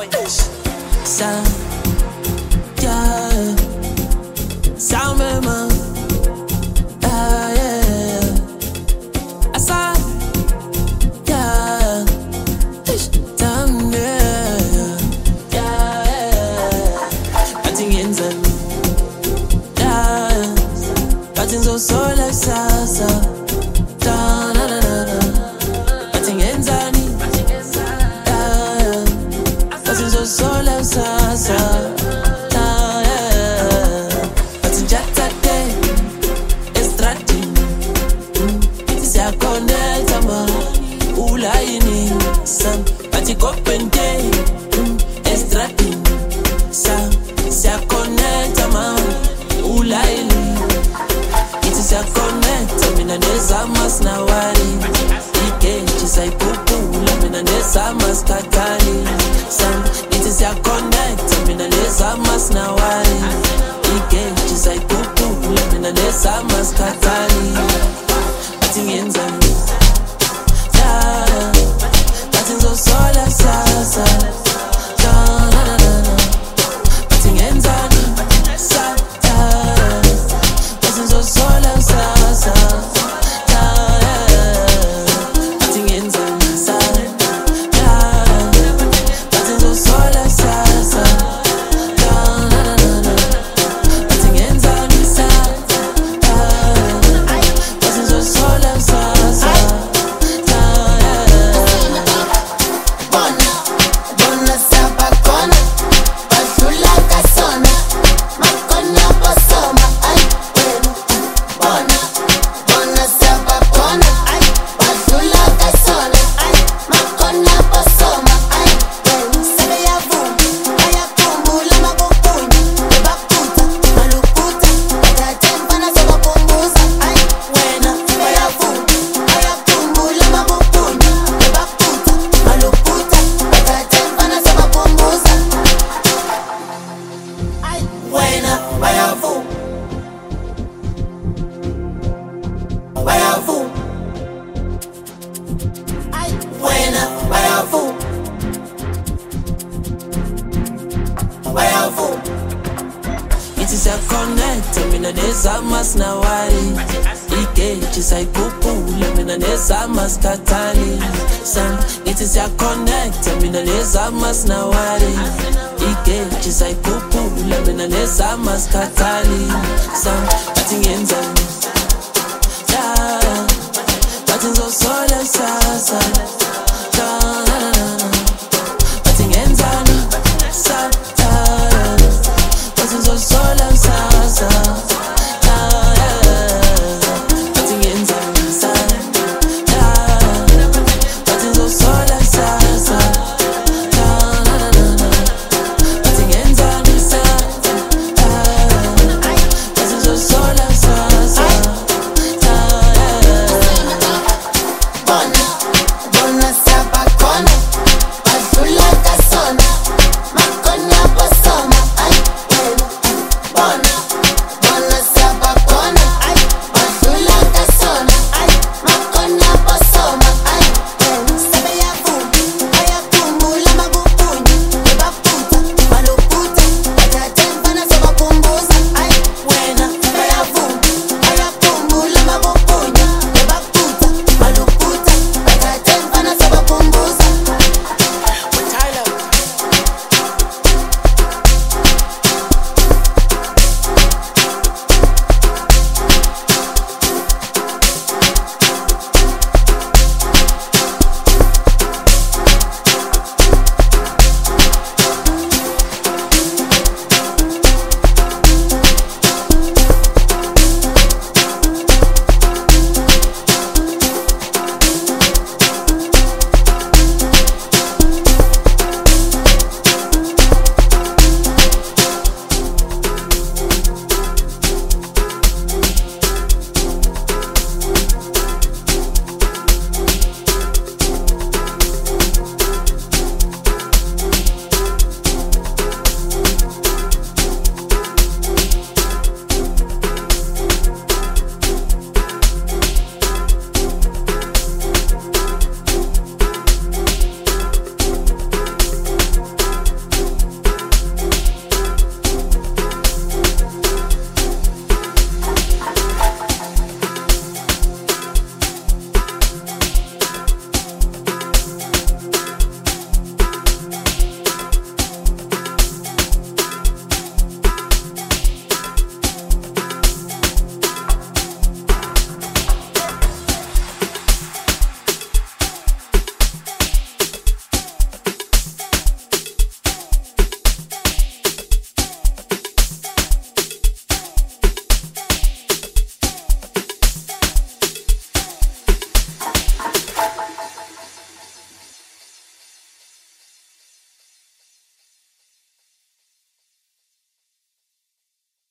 Sa, yeah. Sa mema, ah yeah. Asa, yeah. Damn yeah, yeah. Ating yenzen, yeah. Ating so sola sasa, da na na na na. Ating yenzani, yeah. Ating so sola sasa. Kopente, estrati, se connecta ma ulaili. Iti se connecta, mina neza mas na wari. Ike, chisai pupula, mina neza mas katali. Iti se connecta, mina neza mas na wari. Ike, chisai pupula, mina neza mas katali. Ati ngenzani, yeah. So sola sasa, da na na na na. Ating enzani, sa da. Ating so sola sasa, da. Ating enzani, sa da. Ating so sola sasa, da na na na na. Ating enzani, sa da. Ating so sola sasa. Itisa connecta, mina neza mas na wari. Ike, chisai pupula, mina neza mas katali. Itisa connecta, mina neza mas na wari. Ike, chisai pupula, mina neza mas katali. Ating yenzani, yeah. Ating so sola sasa.